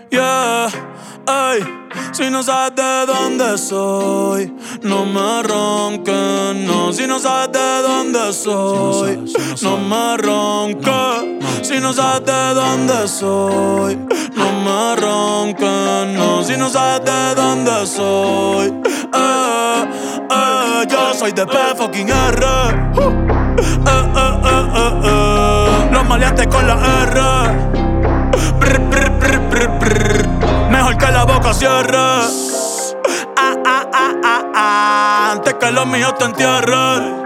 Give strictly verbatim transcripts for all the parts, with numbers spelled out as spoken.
Yeah, ey, si no sabes de dónde soy, no me ronques, no. Si no sabes de dónde soy, si no, si no, no me ronques. No, no. Si no sabes de dónde soy, no me ronques, no. Si no sabes de dónde soy, eh, eh, yo soy de P fucking R. Eh, eh, eh, eh, eh. Los maleantes con la R. Brr, brr, brr, brr, brr. Mejor que la boca cierre. Ah, ah, ah, ah, ah. Antes que los míos te entierren.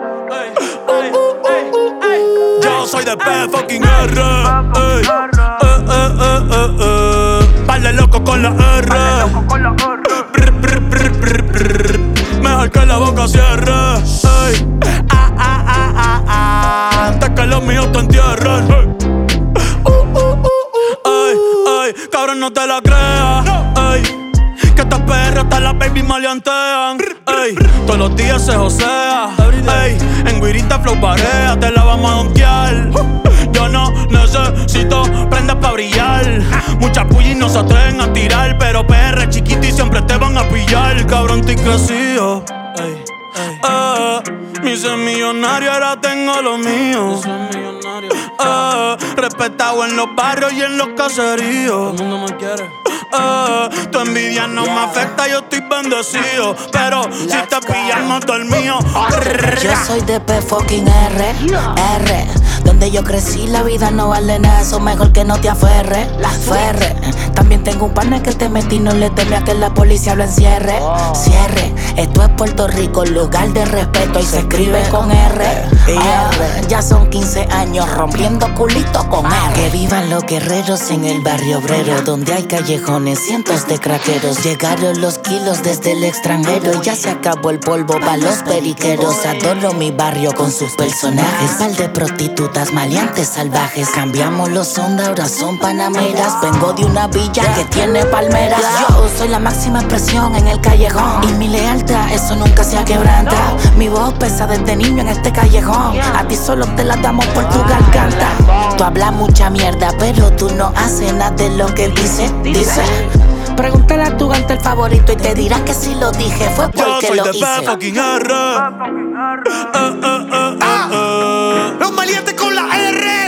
Yo soy de P fucking R. Ey, eh, eh, eh, eh, eh. Vale loco con la R. Brr, brr, brr, brr, brr. Mejor que la boca cierre. Ey, ah, ah, ah, ah, ah. Antes que los míos te entierren. Uh, uh, uh, uh. Ey, ey, cabrón, no te la creas. Ey, que estas perras hasta las baby maleantean. Ey, todos los días se josea. Ey, en Guirita flow parea, te la vamos a donkear. Yo no necesito prendas pa' brillar. Muchas pullis no se atreven a tirar, pero P R chiquito y siempre te van a pillar. Cabrón, estoy crecido. Ey, ey. Eh, mi ser millonario, ahora tengo lo mío. Eh, respetado en los barrios y en los caseríos. Todo el mundo me quiere. Uh, tu envidia no yeah. me afecta, yo estoy bendecido. Pero Let's si te pillamos todo el mío. Yo soy de P fucking R, R. Donde yo crecí la vida no vale nada, eso mejor que no te aferre, la ferre. También tengo un partner que te metí, no le teme a que la policía lo encierre. Cierre, esto es Puerto Rico, lugar de respeto y se escribe con R. R. Ya son quince años rompiendo culito con R. Que vivan los guerreros en el barrio obrero, donde hay callejones, cientos de craqueros. Llegaron los kilos desde el extranjero y ya se acabó el polvo pa' los periqueros. Adoro mi barrio con sus personajes, par de prostitutas, maleantes salvajes. Cambiamos los ondas, ahora son panameras. Vengo de una villa que tiene palmeras. Yo soy la máxima expresión en el callejón y mi lealtad, eso nunca se ha quebrantado. Mi voz pesa desde niño en este callejón. A ti solo te la damos por tu garganta. Tú hablas mucha mierda, pero tú no haces nada de lo que dices. Dice, pregúntale a tu gante el favorito y te dirá que si lo dije fue porque lo hice. Yo soy de P fucking R. Uh, uh, uh, ah, uh, uh. Los maleantes con la R.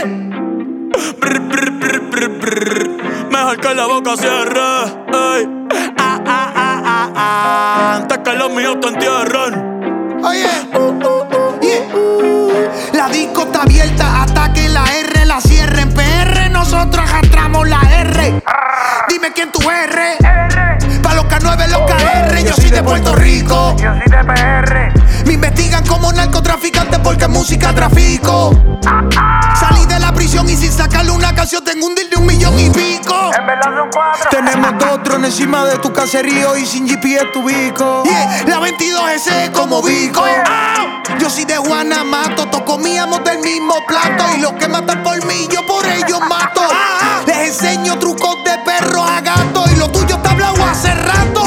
Brr, brr, brr, brr, brr. Mejor que la boca cierre. Ey. Ah, ah, ah, ah, ah. Antes que los míos te entierren. Oye, uh, uh, uh, yeah. La disco está abierta hasta que la R la cierren. P R nosotros arrastramos la R. Dime quién tú eres. Pa' los K nueve, los K R. Yo soy de Puerto Rico. Yo soy de P R. Me investigan como narcotraficante porque en música trafico. Salí de la prisión y sin sacarle una canción tengo un deal de un millón y pico. En verdad son cuatro. Tenemos dos drones encima de tu caserío y sin G P S tu bico. Yeah, la veintidós S como bico. Oh, yo soy de Guanamato, todos comíamos del mismo plato y los que matan por mí yo por ellos mato. Ah, les enseño trucos de perro a gato y lo tuyo está hablado hace rato.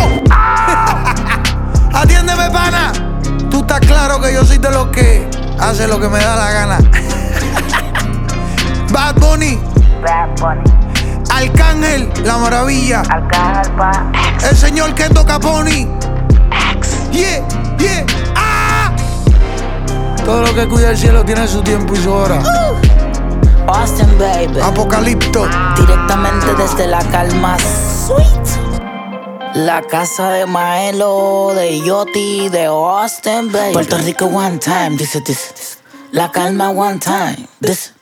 Atiéndeme, pana. Tú estás claro que yo soy de los que hace lo que me da la gana. Bad Bunny, Bad Bunny, Arcángel, la maravilla, Arcángel pa' el señor Kendo Caponi. Yeah, yeah, ah. Todo lo que cuida el cielo tiene su tiempo y su hora. uh. Austin, baby. Apocalipto. Directamente desde la calma Sweet. La casa de Maelo, de Yoti, de Austin, baby. Puerto Rico one time, dice, dice. La calma one time, dice.